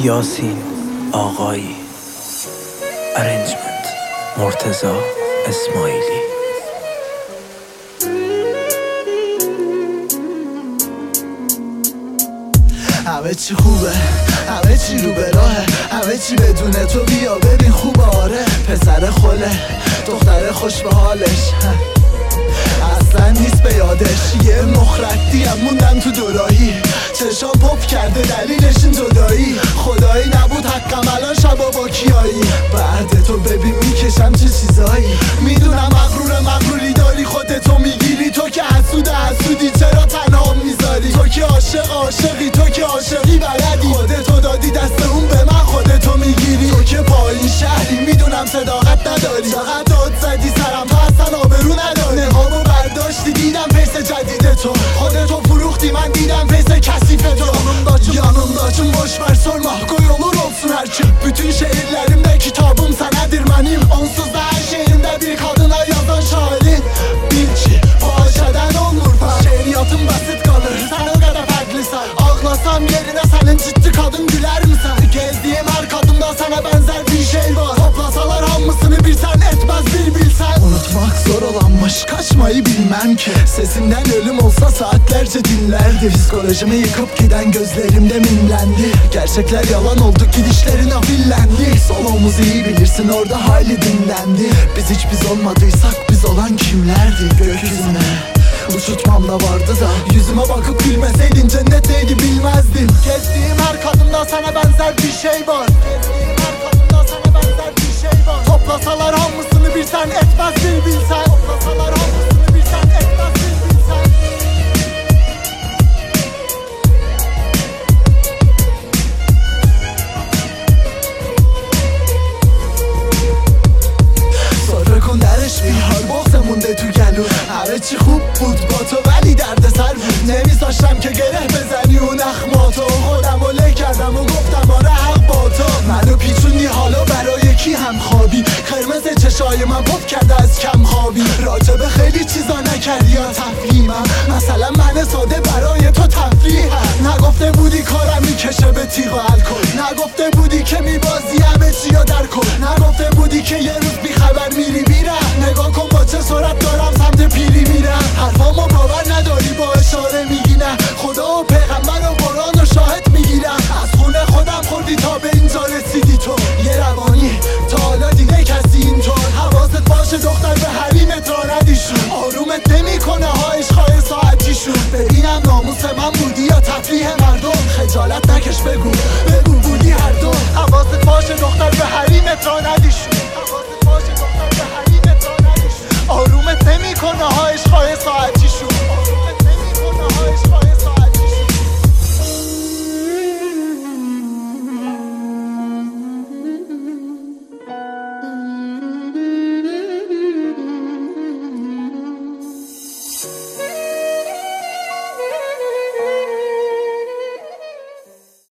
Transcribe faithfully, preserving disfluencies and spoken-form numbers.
یاسین آقایی، ارنجمنت مرتضی اسماعیلی. همه چی خوبه، همه چی رو به راهه، همه چی بدون تو بیا ببین خوبه. آره پسر خله، دختر خوش به حالش، اصلا نیست به یادش. یه مخرطی هم موندم تو دوراهی، چشام پاپ کرده دلیلش این جدایی. خدایی نبود حقم الان شبا با کیایی. بعد تو ببین میکشم چه چیزایی. میدونم مغرور مغروری داری، خودتو میگیری. تو که حسود حسودی چرا تنها میذاری. تو که عاشق عاشقی، تو که عاشقی بلدی. خودتو دادی دست اون به من، خودتو میگیری. تو که پایین شهری میدونم صداقت نداری. چقدر داد زدی سرم تو اصلا آبرو نداری. نقابو برداشتی دیدم پیس جدید تو. خودتو فروختی من دیدم پیس kəsif et o. Yanımdaçım boş ver sorma, qoy olur olsun hər kim. Bütün şehirlərimdə kitabım sənədir mənim. Onsuz da hər şeyimdə bir kadına yazan şairin. Bil ki fahişədən olmur pək. Şeiriyyatım basit qalır, sən o qədər fərqlisən. Ağlasam yerinə sənin ciddi kadın gülər misən? Gezdiyim hər kadında sənə bənzər bir şey var. Toplasalar hamısını bir sən etməz bir bilsən. Unutmak zor olanmış, kaçmayı bilmem ki. Sesimden ölüm olsa saatlerce dinlerdi. Psikolojimi yıkıp giden gözlerimde mimlendi. Gerçekler yalan oldu, gidişlerin afillendi. Sol omuz iyi bilirsin, orada hayli dinlendi. Biz hiç biz olmadıysak biz olan kimlerdi? Gökyüzüne uçurtmam da vardı da, yüzüme bakıp gülmeseydin cennet neydi bilmezdim. Gezdiğim her kadında sana benzer bir şey var. Gezdiğim her kadında sana benzer bir şey var. Toplasalar hamısını bir sen etmez bir bilsen. Toplasalar hamısını bir sen etmez bir bilsen. صبر کن درش بیار، بغزمونده تو گلو. همه چی خوب بود با تو ولی درد سر بود. نمیذاشتم که گره بزنی اون اخماتو. خودم و له کردم و گفتم آره حق با تو. منو پیچوندی حالا برای کی هم خوابی. قرمز چشای من پف کرده از کم خوابی. راجب خیلی چیزا نکردی یا تفلیمم. مثلا من ساده برای تو تفریحم. نگفته بودی کارم میکشه به تیغ و الکل. نگفته بودی که میبازی همه چی یا در کل. نگفته بودی که یه روز بی خبر میری میرم. نگاه کن با چه سرعت دارم سمت پیری میرم. حرفامو باور نداری با اشاره میگی نه. خدا و پیغمبر و قرآن و شاهد میگیرم. از خونه خودم خوردی تا به اینجا رسیدی تو. یه روانی تا حالا دیده کسی اینطور. حواست باشه دختر به حریمت را ندیشون. آرومت نمیکنه ها عشقای ساعتیشون. ببینم ناموس من بودی یا تفریح مردم. خجالت نکش بگو بگو بودی هر دو. حواست باشه دختر به حریمت را ندیشون. حواست باشه دختر به حریمت را ندیشون. آرومت نمیکنه ها عشقای